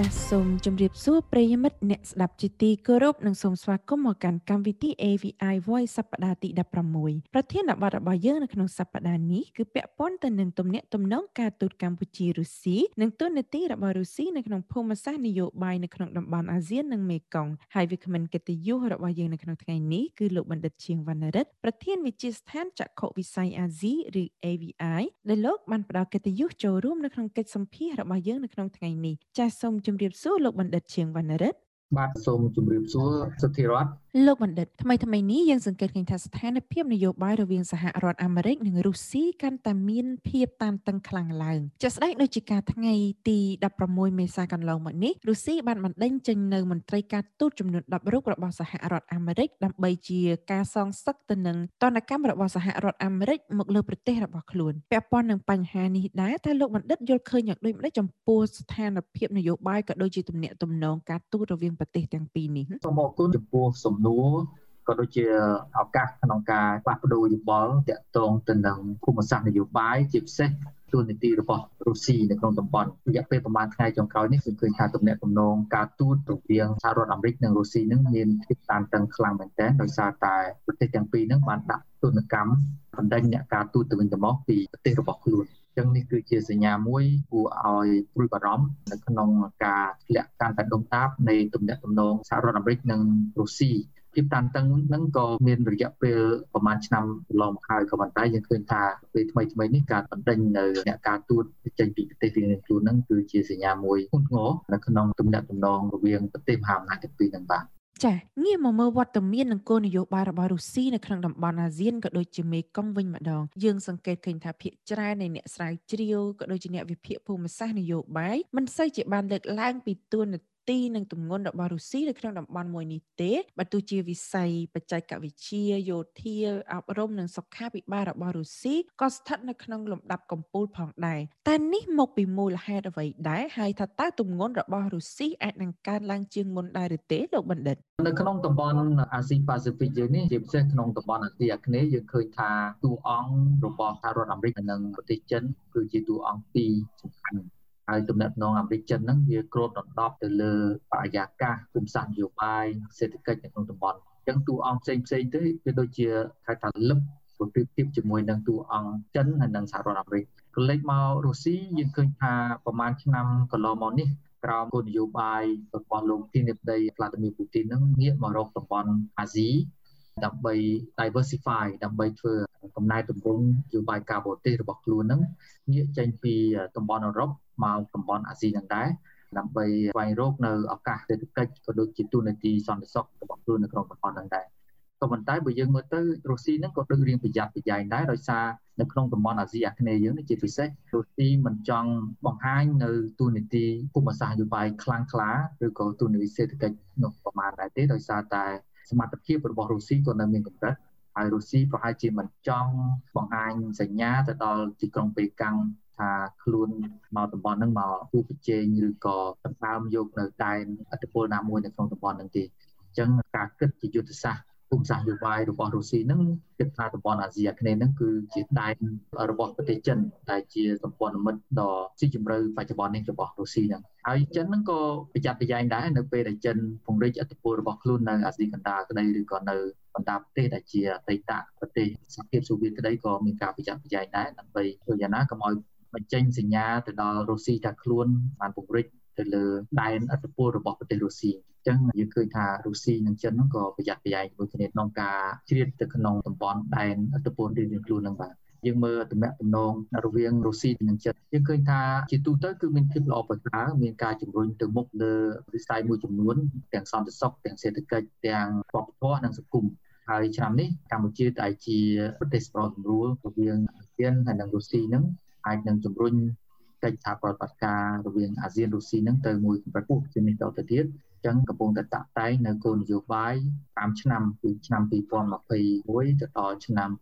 សូមជម្រាបសួរប្រិយមិត្តអ្នកស្ដាប់ជាទីគោរពនិងសូមស្វាគមន៍មកកាន់កម្មវិធី AVI Voice សប្តាហ៍ទី16ប្រធានបទរបស់យើងនៅក្នុងសប្តាហ៍នេះគឺពាក់ព័ន្ធទៅនឹងទំនាក់ទំនងការទូតកម្ពុជារុស្ស៊ីនិងទូនាទីរបស់រុស្ស៊ីនៅក្នុងភូមិសាស្ត្រនយោបាយនៅក្នុងតំបន់អាស៊ាននិងមេគង្គហើយវាគ្មិនកិត្តិយសរបស់យើងនៅក្នុងថ្ងៃនេះគឺលោកបណ្ឌិតជាងវណ្ណរិទ្ធប្រធានវិទ្យាស្ថានចក្ខុវិស័យអាស៊ីឬ AVI ដែលលោកបានផ្ដល់កិត្តិយសចូលរួមនៅក្នុងកិច្ចសម្ភាសន៍របស់យើងនៅក្នុងថ្ងៃនេះចាសសូមជម្រាបសួរលោកបណ្ឌិតជាងវណ្ណរិទ្ធបាទសូមជម្រាបសួរសុធិរតលោកបណ្ឌិតថ្មីនេះយើងសង្កេតឃើញថាស្ថានភាពនយោបាយរវាងសហរដ្ឋអាមេរិកនិងរុស្ស៊ីកាន់តែមានភាពតានតឹងខ្លាំងឡើងជាក់ស្ដែងដូចជាការថ្ងៃទី16មេសាកន្លងមកនេះរុស្ស៊ីបានបណ្ដេញចេញនៅមន្ត្រីការទូតចំនួន10រូបរបស់សហរដ្ឋអាមេរិកដើម្បីជាការសងសឹកទៅនឹងទណ្ឌកម្មរបស់សហរដ្ឋអាមេរិកមកលើប្រទេសរបស់ខ្លួនពាក់ព័ន្ធនឹងបញ្ហានេះដែរតើលោកបណ្ឌិតយល់ឃើញយ៉ាងដូចម្តេចចំពោះស្ថានភាពនយោបាយក៏ដូចជាទំនាក់ទំនងការទូតរវាងប្រទេសទាំងពីរនេះសូមអរគុណចំពោះសំណួរក៏ដូចជាឱកាសក្នុងការផ្លាស់ប្ដូរយោបល់ទាក់ទងទៅនឹងភូមិសាស្ត្រនយោបាយជាពិសេសទូនាទីរបស់រុស្ស៊ីនៅក្នុងតំបន់រយៈពេលប្រហែលថ្ងៃចុងក្រោយនេះគឺឃើញថាទំនាក់ទំនងការទូតរវាងសហរដ្ឋអាមេរិកនិងរុស្ស៊ីនឹងមានភាពតានតឹងខ្លាំងមែនទែនដោយសារតែប្រទេសទាំងពីរនឹងបានដាក់ទណ្ឌកម្មបណ្ដេញអ្នកការទូតទៅវិញទៅមកពីប្រទេសរបស់ខ្លួនចឹងនេះគឺជាសញ្ញាមួយគួរឲ្យព្រួយបារម្ភនៅក្នុងការធ្លាក់កាន់តែដុំដាបនៃទំនាក់ទំនងសហរដ្ឋអាមេរិកនិងរុស្ស៊ីភាពតានតឹងហ្នឹងក៏មានរយៈពេលប្រហែលឆ្នាំកន្លងមកហើយក៏ប៉ុន្តែយើងឃើញថាពេលថ្មីនេះការបណ្ដេញនៅអ្នកការទូតចេញពីប្រទេសរៀងៗខ្លួនហ្នឹងគឺជាសញ្ញាមួយធ្ងន់ធ្ងរនៅក្នុងទំនាក់ទំនងរវាងប្រទេសមហាអំណាចទាំងពីរហ្នឹងបាទចាងាកមកមើលវត្តមាននិងគោលនយោបាយរបស់រុស្ស៊ីនៅក្នុងតំបន់អាស៊ានក៏ដូចជាមេគង្គវិញម្ដងយើងសង្កេតឃើញថាភាគច្រើននៃអ្នកស្រាវជ្រាវក៏ដូចជាអ្នកវិភាគភូមិសាស្ត្រនយោបាយមិនសូវជាបានលើកឡើងពីទួនាទីនិងទម្ងន់របស់រុស្ស៊ីនៅក្នុងតំបន់មួយនេះទេបើទោះជាវិស័យបច្ចេកវិទ្យាយោធាអប់រំនិងសុខាភិបាលរបស់រុស្ស៊ីក៏ស្ថិតនៅក្នុងលំដាប់កំពូលផងដែរតែនេះមកពីមូលហេតុអ្វីដែរហើយថាតើទម្ងន់របស់រុស្ស៊ីអាចនឹងកើនឡើងជាងមុនដែរឬទេលោកបណ្ឌិតនៅក្នុងតំបន់អាស៊ីប៉ាស៊ីហ្វិកយើងនេះជាពិសេសក្នុងតំបន់អាស៊ីអាគ្នេយ៍យើងឃើញថាតួអង្គរបស់សហរដ្ឋអាមេរិកនិងប្រទេសចិនគឺជាតួអង្គពីរសំខាន់ហើយទំនាក់ទំនងអាមេរិកចិនហ្នឹងវាគ្របដណ្ដប់ទៅលើបរិយាកាសភូមិសាស្ត្រនយោបាយសេដ្ឋកិច្ចនៅក្នុងតំបន់អញ្ចឹងតួអង្គផ្សេងទៅវាដូចជាហៅថាលឹបប្រតិភិបជាមួយនឹងតួអង្គចិនហើយនិងសហរដ្ឋអាមេរិកក៏លេចមករុស្ស៊ីយើងឃើញថាប្រហែលឆ្នាំកន្លងមកនេះក្រោមគោលនយោបាយរបស់លោកទីនិតដីវ្លាឌីមៀរពូទីននឹងងាកមករកតំបន់អាស៊ីដើម្បី diversify ដើម្បីធ្វើកំណែទម្រង់នយោបាយការបរទេសរបស់ខ្លួននឹងងាកចេញពីតំបន់អឺរ៉ុបមកតំបន់អាស៊ីនឹងដែរដើម្បីស្វែងរកនៅឱកាសសេដ្ឋកិច្ចក៏ដូចជាទូនាទីសន្តិសុខរបស់ខ្លួននៅក្នុងតំបន់នឹងដែរក៏ប៉ុន្តែបើយើងមើលទៅរុស្ស៊ីនឹងក៏ដូចរៀងប្រយ័ត្នប្រយែងដែរដោយសារនៅក្នុងតំបន់អាស៊ីអាគ្នេយ៍យើងនេះជាពិសេសរុស្ស៊ីមិនចង់បង្ហាញនៅទូនីតិភូមិសាស្ត្រនយោបាយខ្លាំងក្លាឬក៏ទូនីតិសេដ្ឋកិច្ចនោះប្រមាណដែរទេដោយសារតែសមត្ថភាពរបស់រុស្ស៊ីក៏នៅមានកម្រិតហើយរុស្ស៊ីប្រហែលជាមិនចង់បង្ហាញសញ្ញាទៅដល់ទីក្រុងប៉េកាំងថាខ្លួនមកតំបន់ហ្នឹងមកគូប្រជែងឬក៏ដណ្ដើមយកនៅដែនឥទ្ធិពលណាមួយនៅក្នុងតំបន់ហ្នឹងទេអញ្ចឹងការគិតជាយុទ្ធសាស្ត្រភូមិសាស្ត្រនយោបាយរបស់រុស្ស៊ីហ្នឹងគិតថាតំបន់អាស៊ីអាគ្នេយ៍ហ្នឹងគឺជាដែនរបស់ប្រទេសចិនដែលជាសម្ព័ន្ធមិត្តដ៏ស៊ីជម្រៅបច្ចុប្បន្ននេះរបស់រុស្ស៊ីហ្នឹងហើយចិនហ្នឹងក៏ប្រយ័ត្នប្រយែងដែរនៅពេលដែលចិនពង្រីកឥទ្ធិពលរបស់ខ្លួននៅអាស៊ីកណ្ដាលក្តីឬក៏នៅបណ្ដាប្រទេសដែលជាអតីតប្រទេសសហភាពសូវៀតក្តីក៏មានការប្រយ័ត្នប្រយែងដែរដើម្បីធ្វើយ៉ាងណាកុំឲ្យបញ្ចេញសញ្ញាទៅដល់រុស្ស៊ីថាខ្លួនបានពង្រីកទៅលើដែនឥទ្ធិពលរបស់ប្រទេសរុស្ស៊ីអញ្ចឹងយើងឃើញថារុស្ស៊ីនិងចិនហ្នឹងក៏ប្រយ័ត្នប្រយែងជាមួយគ្នាក្នុងការជ្រៀតទៅក្នុងតំបន់ដែនឥទ្ធិពលរៀងៗខ្លួនហ្នឹងបាទយើងមើលទំនាក់ទំនងរវាងរុស្ស៊ីនិងចិនយើងឃើញថាជាទូទៅគឺមានភាពល្អប្រសើរមានការជំរុញទៅមុខលើវិស័យមួយចំនួនទាំងសន្តិសុខទាំងសេដ្ឋកិច្ចទាំងវប្បធម៌និងសង្គមហើយឆ្នាំនេះកម្ពុជាដែលជាប្រទេសសម្របសម្រួលរវាងអាស៊ានហើយនិងរុស្ស៊ីហ្នឹងអាចនឹងជំរុញកិច្ចសហប្រតិបត្តិការរវាងអាស៊ានរុស្ស៊ីហ្នឹងទៅមួយកម្រិតខ្ពស់ជាងនេះទៅទៀតអញ្ចឹងកំពុងតែតាក់តែងនៅគោលនយោបាយ5ឆ្នាំពីឆ្នាំ2021ទៅដល់ឆ្នាំ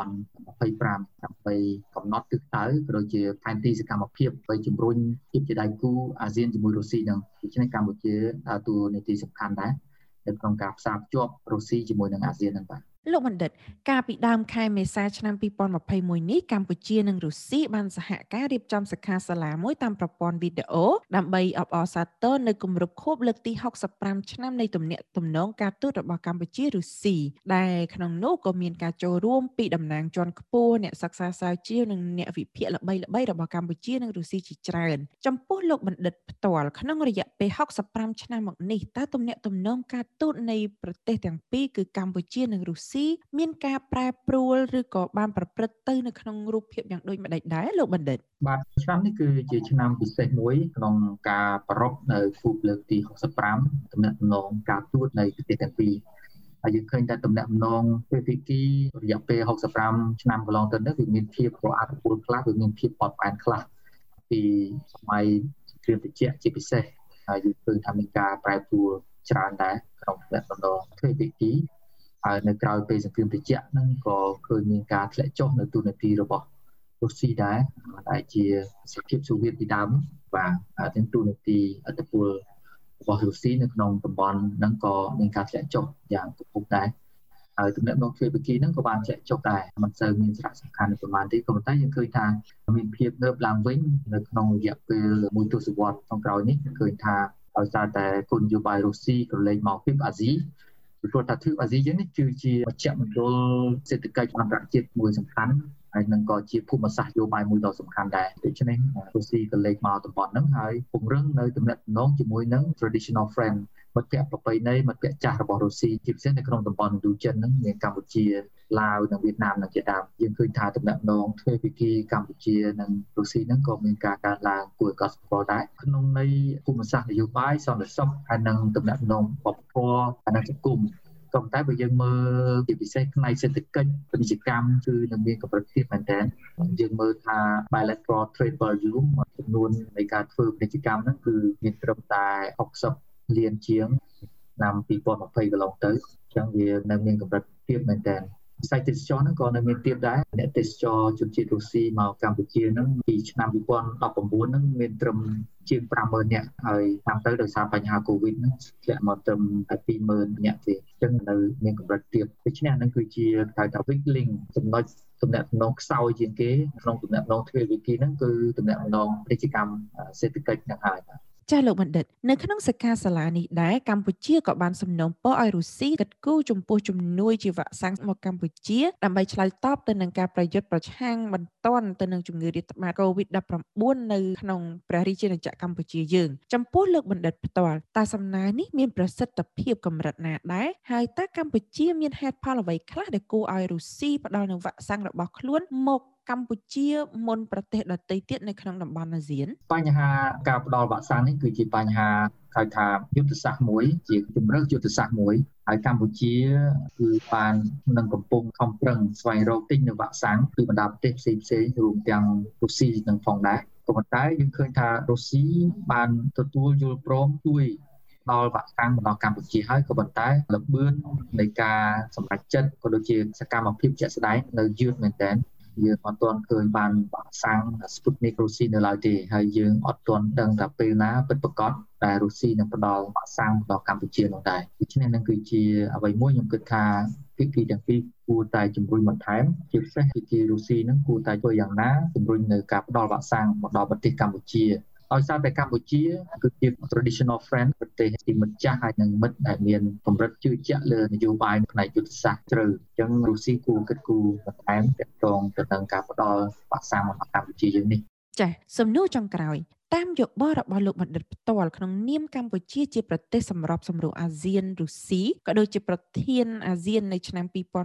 2025ដើម្បីកំណត់ទិសដៅក៏ដូចជាផែនទីសកម្មភាពដើម្បីជំរុញភាពជាដៃគូអាស៊ានជាមួយរុស្ស៊ីហ្នឹងដូច្នេះកម្ពុជាដើរតួនាទីសំខាន់ដែរនៅក្នុងការផ្សារភ្ជាប់រុស្ស៊ីជាមួយនឹងអាស៊ានហ្នឹងបាទលោកបណ្ឌិតកាលពីដើមខែមេសាឆ្នាំ2021នេះកម្ពុជានិងរុស្ស៊ីបានសហការរៀបចំសិក្ខាសាលាមួយតាមប្រព័ន្ធវីដេអូដើម្បីអបអរសាទរនៅគម្រប់ខួបលើកទី65ឆ្នាំនៃទំនាក់ទំនងការទូតរបស់កម្ពុជារុស្ស៊ីដែលក្នុងនោះក៏មានការចូលរួមពីតំណាងជាន់ខ្ពស់អ្នកសិក្សាស្រាវជ្រាវនិងអ្នកវិភាគល្បីៗរបស់កម្ពុជានិងរុស្ស៊ីជាច្រើនចំពោះលោកបណ្ឌិតផ្ទាល់ក្នុងរយៈពេល65ឆ្នាំមកនេះតើទំនាក់ទំនងការទូតនៃប្រទេសទាំងពីរគឺកម្ពុជានិងរុស្ស៊ីមានការប្រែប្រួលឬក៏បានប្រព្រឹត្តទៅនៅក្នុងរូបភាពយ៉ាងដូចម្តេចដែរលោកបណ្ឌិតបាទឆ្នាំនេះគឺជាឆ្នាំពិសេសមួយក្នុងការប្រារព្ធនៅខួបលើកទី65ទំនាក់ទំនងការទូតនៃប្រទេសទាំងពីរហើយយើងឃើញថាទំនាក់ទំនងភាគីរយៈពេល65ឆ្នាំកន្លងទៅនេះវាមានភាពរអាក់រអួលខ្លះវាមានភាពបត់បែនខ្លះពីសម័យគ្រាមត្រជាក់ជាពិសេសហើយយើងឃើញថាមានការប្រែប្រួលច្រើនដែរក្នុងទំនាក់ទំនងភាគីហើយនៅក្រៅពេលសង្គ្រាមត្រជាក់ហ្នឹងក៏ឃើញមានការធ្លាក់ចុះនៅទូនាទីរបស់រុស្ស៊ីដែរដែលជាសហភាពសូវៀតពីដើមបាទទាំងទូនាទីអធិពលរបស់រុស្ស៊ីនៅក្នុងតំបន់ហ្នឹងក៏មានការធ្លាក់ចុះយ៉ាងគំហុកដែរហើយទំនាក់ទំនងទ្វេភាគីហ្នឹងក៏បានធ្លាក់ចុះដែរមិនសូវមានសារៈសំខាន់ប្រហែលទេក៏ប៉ុន្តែយើងឃើញថាមានភាពងើបឡើងវិញនៅក្នុងរយៈពេលមួយទសវត្សរ៍ចុងក្រោយនេះឃើញថាដោយសារតែគោលនយោបាយរុស្ស៊ីក៏លេងមកពីអាស៊ីព្រោះថាទ្វីបអាស៊ីយើងនេះគឺជាមជ្ឈមណ្ឌលសេដ្ឋកិច្ចអន្តរជាតិមួយសំខាន់ហើយនឹងក៏ជាភូមិសាស្ត្រនយោបាយមួយដ៏សំខាន់ដែរដូច្នេះរុស្ស៊ីក៏លេខមកតំបន់ហ្នឹងហើយពង្រឹងនៅទំនាក់ទំនងជាមួយនឹង traditional friend មិត្តភ័ក្តិប្រពៃណីមិត្តភ័ក្តិចាស់របស់រុស្ស៊ីជាពិសេសនៅក្នុងតំបន់ឥណ្ឌូចិនហ្នឹងមានកម្ពុជាឡាវនិងវៀតណាមនិងជាដើមយើងឃើញថាទំនាក់ទំនងទ្វេភាគីកម្ពុជានិងរុស្ស៊ីហ្នឹងក៏មានការកើនឡើងគួរឲ្យកត់សម្គាល់ដែរក្នុងន័យភូមិសាស្ត្រនយោបាយសន្តិសុខហើយនិងទំនាក់ទំនងវប្បធម៌ហើយនិងសង្គមក៏តែបើយើងមើលជាពិសេសផ្នែកសេដ្ឋកិច្ចពាណិជ្ជកម្មគឺនឹងមានកម្រិតទាបមែនទែនយើងមើលថា bilateral trade volume ចំនួននៃការធ្វើពាណិជ្ជកម្មហ្នឹងគឺមានត្រឹមតែ60លានជាងឆ្នាំ2020កន្លងទៅអញ្ចឹងវានៅមានកម្រិតទាបមែនទែនវិស័យទេសចរណ៍ហ្នឹងក៏នៅមានទាបដែរអ្នកទេសចរជនជាតិរុស្ស៊ីមកកម្ពុជាហ្នឹងពីឆ្នាំ2019ហ្នឹងមានត្រឹមជាង 50,000 នាក់ហើយតាមទៅដោយសារបញ្ហា COVID ហ្នឹងធ្លាក់មកត្រឹមតែ 20,000 នាក់ទេអញ្ចឹងនៅមានកម្រិតទាបដូច្នេះហ្នឹងគឺជាហៅថា weak link ចំណុចទំនាក់ទំនងខ្សោយជាងគេក្នុងទំនាក់ទំនងទ្វេភាគីហ្នឹងគឺទំនាក់ទំនងពាណិជ្ជកម្មសេដ្ឋកិច្ចហ្នឹងហើយចាលោកបណ្ឌិតនៅក្នុងសិក្ខាសាលានេះដែរកម្ពុជាក៏បានសំណូមពរឲ្យរុស្ស៊ីកិត្តគូចំពោះជំនួយជាវ៉ាក់សាំងមកកម្ពុជាដើម្បីឆ្លើយតបទៅនឹងការប្រយុទ្ធប្រឆាំងបន្ទាន់ទៅនឹងជំងឺរាតត្បាត COVID-19 នៅក្នុងព្រះរាជាណាចក្រកម្ពុជាយើងចំពោះលោកបណ្ឌិតផ្ទាល់តើសំណើនេះមានប្រសិទ្ធភាពកម្រិតណាដែរហើយតើកម្ពុជាមានហេតុផលអ្វីខ្លះដែលគួរឲ្យរុស្ស៊ីផ្ដល់នូវវ៉ាក់សាំងរបស់ខ្លួនមកកម្ពុជាមុនប្រទេសដទៃទៀតនៅក្នុងតំបន់អាស៊ានបញ្ហាការផ្ដល់វ៉ាក់សាំងនេះគឺជាបញ្ហាហៅថាយុទ្ធសាស្ត្រមួយជាជំរើសយុទ្ធសាស្ត្រមួយហើយកម្ពុជាគឺបាននឹងកំពុងខំប្រឹងស្វែងរកទិញនៅវ៉ាក់សាំងពីបណ្ដាប្រទេសផ្សេងៗរួមទាំងរុស្ស៊ីនិងផងដែរក៏ប៉ុន្តែយើងឃើញថារុស្ស៊ីបានទទួលយល់ព្រមជួយដល់វ៉ាក់សាំងរបស់កម្ពុជាហើយក៏ប៉ុន្តែលម្អឿននៃការសម្រេចចិត្តក៏ដូចជាសកម្មភាពជាក់ស្ដែងនៅយឺតមែនទែនយើងអត់ទាន់ឃើញបានវ៉ាក់សាំង Sputnik រុស្ស៊ីនៅឡើយទេហើយយើងអត់ទាន់ដឹងថាពេលណាពិតប្រាកដដែលរុស្ស៊ីនឹងផ្ដល់វ៉ាក់សាំងដល់កម្ពុជានោះដែរដូច្នេះនឹងគឺជាអ្វីមួយខ្ញុំគិតថាភាគីទាំងពីរគួរតែជំរុញបន្ថែមជាពិសេសភាគីរុស្ស៊ីនឹងគួរតែធ្វើយ៉ាងណាជំរុញនៅការផ្ដល់វ៉ាក់សាំងមកដល់ប្រទេសកម្ពុជាដោយសារតែកម្ពុជាគឺជា traditional friend ប្រទេសជាមិត្តចាស់ហើយនិងមិត្តដែលមានកម្រិតជឿជាក់លើនយោបាយផ្នែកយុទ្ធសាស្ត្រជ្រៅអញ្ចឹងរុស្ស៊ីគួរគិតគូរបន្ថែមទាក់ទងទៅនឹងការផ្ដល់វ៉ាក់សាំងមកកម្ពុជាយើងនេះចា៎សំណួរចុងក្រោយតាមយោបល់របស់លោកបណ្ឌិតផ្ទាល់ក្នុងនាមកម្ពុជាជាប្រទេសសម្របសម្រួលអាស៊ានរុស្ស៊ីក៏ដូចជាប្រធានអាស៊ាននៅឆ្នាំ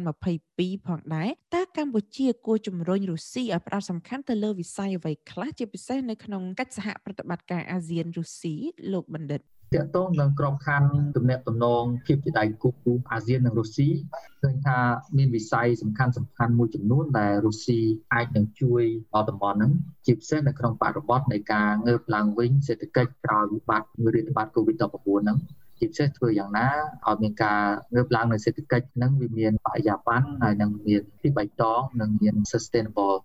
2022ផងដែរតើកម្ពុជាគួរជំរុញរុស្ស៊ីឲ្យផ្ដោតសំខាន់ទៅលើវិស័យអ្វីខ្លះជាពិសេសនៅក្នុងកិច្ចសហប្រតិបត្តិការអាស៊ានរុស្ស៊ីលោកបណ្ឌិតទាក់ទងនឹងក្របខ័ណ្ឌទំនាក់ទំនងភាពជាដៃគូអាស៊ាននិងរុស្ស៊ីឃើញថាមានវិស័យសំខាន់មួយចំនួនដែលរុស្ស៊ីអាចនឹងជួយដល់តំបន់ហ្នឹងជាពិសេសនៅក្នុងបរិបទនៃការងើបឡើងវិញសេដ្ឋកិច្ចក្រោយវិបត្តិរាតត្បាត COVID-19 ហ្នឹងជាពិសេសធ្វើយ៉ាងណាឲ្យមានការងើបឡើងនៃសេដ្ឋកិច្ចហ្នឹងវាមានបរិយាបន្នហើយនឹងមានភាពបៃតងនិងមាន sustainable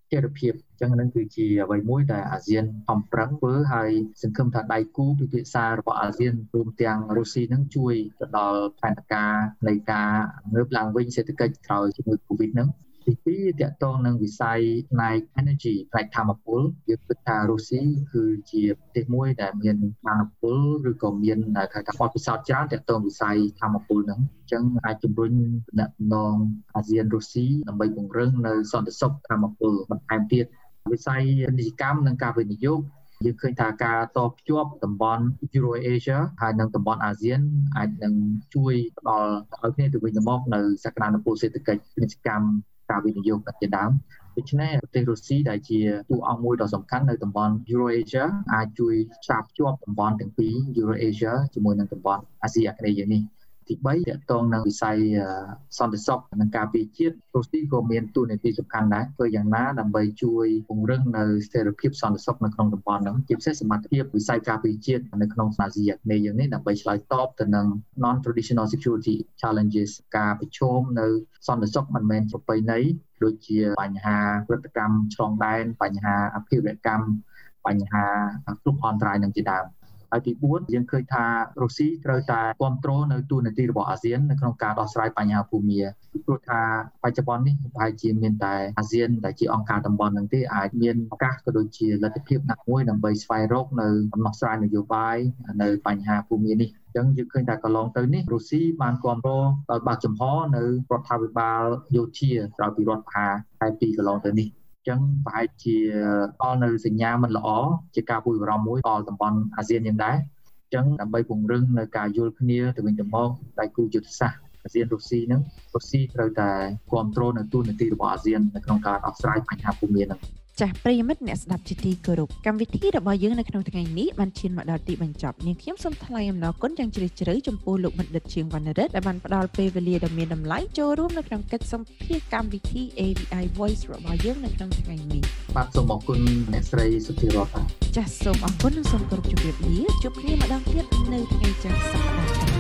ចីរភាពអញ្ចឹងហ្នឹងគឺជាអ្វីមួយដែលអាស៊ានខំប្រឹងធ្វើហើយសង្ឃឹមថាដៃគូពិភាក្សារបស់អាស៊ានរួមទាំងរុស្ស៊ីហ្នឹងជួយទៅដល់ផែនការនៃការងើបឡើងវិញសេដ្ឋកិច្ចក្រោយជំងឺ Covid ហ្នឹងទីពីរទាក់ទងនឹងវិស័យផ្នែក energy ផ្នែកថាមពលយើងគិតថារុស្ស៊ីគឺជាប្រទេសមួយដែលមានថាមពលឬក៏មានគេថាបទពិសោធន៍ច្រើនទាក់ទងវិស័យថាមពលហ្នឹងអញ្ចឹងអាចជំរុញទំនាក់ទំនងអាស៊ានរុស្ស៊ីដើម្បីពង្រឹងនៅសន្តិសុខថាមពលបន្ថែមទៀតវិស័យពាណិជ្ជកម្មនិងការវិនិយោគយើងឃើញថាការតភ្ជាប់តំបន់ Euro-Asia ហើយនិងតំបន់អាស៊ានអាចនឹងជួយផ្ដល់ឲ្យគ្នាទៅវិញទៅមកនៅសក្តានុពលសេដ្ឋកិច្ចពាណិជ្ជកម្មការវិនិយោគជាដើមដូច្នេះប្រទេសរុស្ស៊ីដែលជាតួអង្គមួយដ៏សំខាន់នៅតំបន់ Euro-Asia អាចជួយផ្សារភ្ជាប់តំបន់ទាំងពីរ Euro-Asia ជាមួយនឹងតំបន់អាស៊ីអាគ្នេយ៍យើងនេះទី3ទាក់ទងនឹងវិស័យសន្តិសុខនិងការពារជាតិរុស្ស៊ីក៏មានតួនាទីសំខាន់ដែរធ្វើយ៉ាងណាដើម្បីជួយពង្រឹងនៅស្ថិរភាពសន្តិសុខនៅក្នុងតំបន់ហ្នឹងជាពិសេសសមត្ថភាពវិស័យការពារជាតិនៅក្នុងអាស៊ីអាគ្នេយ៍យើងនេះដើម្បីឆ្លើយតបទៅនឹង non traditional security challenges ការប្រឈមនៅសន្តិសុខមិនមែនប្រពៃណីដូចជាបញ្ហាព្រឹត្តិកម្មឆ្លងដែនបញ្ហាអភិរកម្មបញ្ហាគ្រោះអន្តរាយនឹងជាដើមហើយទី4យើងឃើញថារុស្ស៊ីត្រូវតែគ្រប់គ្រងនៅទូនាទីរបស់អាស៊ាននៅក្នុងការដោះស្រាយបញ្ហាភូមិព្រោះថាបច្ចុប្បន្ននេះប្រហែលជាមានតែអាស៊ានដែលជាអង្គការតំបន់ហ្នឹងទេអាចមានឱកាសក៏ដូចជាលទ្ធភាពណាមួយដើម្បីស្វែងរកនៅដំណោះស្រាយនយោបាយនៅបញ្ហាភូមិនេះអញ្ចឹងយើងឃើញថាកន្លងទៅនេះរុស្ស៊ីបានគ្រប់គ្រងដោយបើកចំហនៅរដ្ឋាភិបាលយោធាក្រោយពីរដ្ឋប្រហារតែពីកន្លងទៅនេះចឹងប្រហែលជាដល់នៅសញ្ញាមិនល្អជាការព្រួយបារម្ភមួយដល់តំបន់អាស៊ានយ៉ាងដែរចឹងដើម្បីពង្រឹងនៅការយល់គ្នាទៅវិញទៅមកដៃគូយុទ្ធសាស្ត្រអាស៊ានរុស្ស៊ីហ្នឹងរុស្ស៊ីត្រូវតែគ្រប់គ្រងនៅទូនាទីរបស់អាស៊ាននៅក្នុងការដោះស្រាយបញ្ហាភូមិហ្នឹងចាស់ប្រិយមិត្តអ្នកស្ដាប់ជាទីគោរពកម្មវិធីរបស់យើងនៅក្នុងថ្ងៃនេះបានឈានមកដល់ទីបញ្ចប់នាងខ្ញុំសូមថ្លែងអំណរគុណយ៉ាងជ្រាលជ្រៅចំពោះលោកបណ្ឌិតជាងវណ្ណរិទ្ធដែលបានផ្ដល់ពេលវេលាដ៏មានតម្លៃចូលរួមនៅក្នុងកិច្ចសម្ភាសកម្មវិធី AVI Voice របស់យើងនៅក្នុងថ្ងៃនេះបាទសូមអរគុណអ្នកស្រីសុធិរតចាស់សូមអរគុណនិងសូមគោរពជម្រាបលាជួបគ្នាម្ដងទៀតនៅថ្ងៃច័ន្ទសប្តាហ៍